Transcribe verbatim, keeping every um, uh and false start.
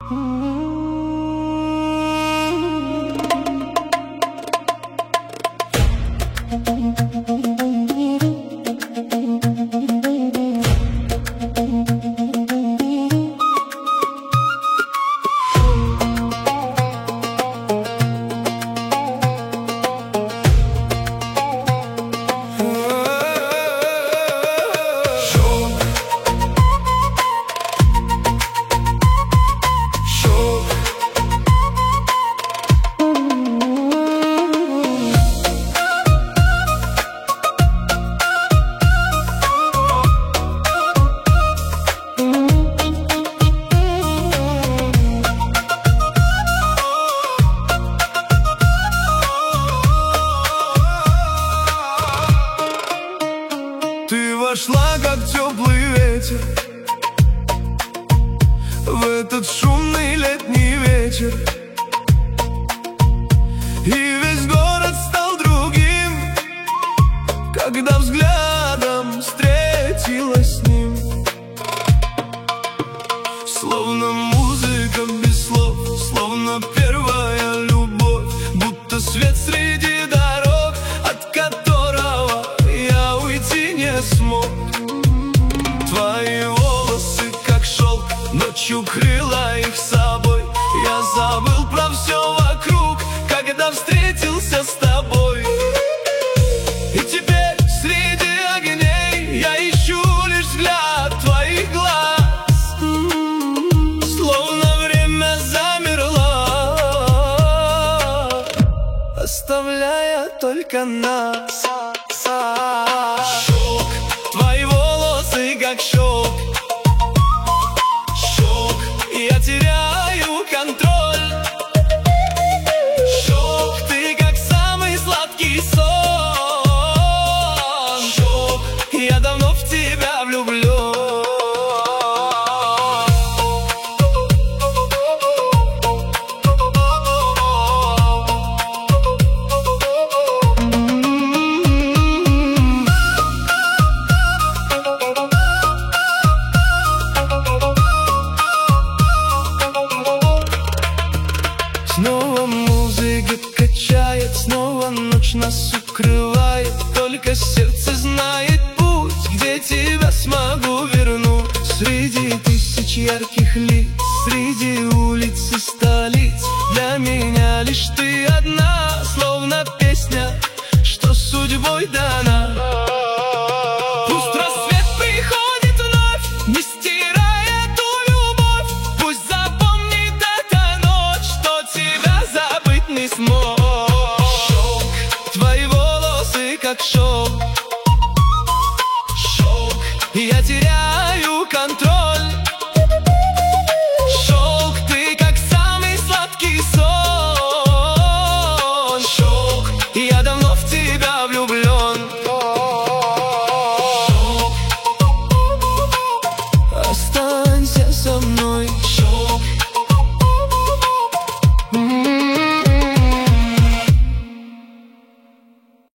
Ты вошла, как теплый ветер, в этот шумный летний вечер, и весь город стал другим, когда взглядом встретилась с ним. Словно музыка без слов, словно первая любовь, будто свет среди дорог, от которого я уйти не смог. Твои волосы, как шелк, ночью крыла их собой. Я забыл про все вокруг, когда встретился с тобой. И теперь среди огней я ищу лишь взгляд твоих глаз, словно время замерло, оставляя только нас. Шелк, твои волосы, как шелк, шелк, я теряю контроль. Шелк, ты как самый сладкий сон. Шелк, я давно в тебя влюблен. Снова музыка качает, снова ночь нас укрывает. Только сердце знает путь, где тебя смогу вернуть. Среди тысяч ярких лиц, среди улиц и столиц, для меня лишь ты одна, словно песня, что судьбой дана. Пусть рассвет приходит вновь, не стирая эту любовь. Пусть запомнит эта ночь, что тебя забыть не смог. Шелк, твои волосы, как шелк, шелк, я теряю контроль.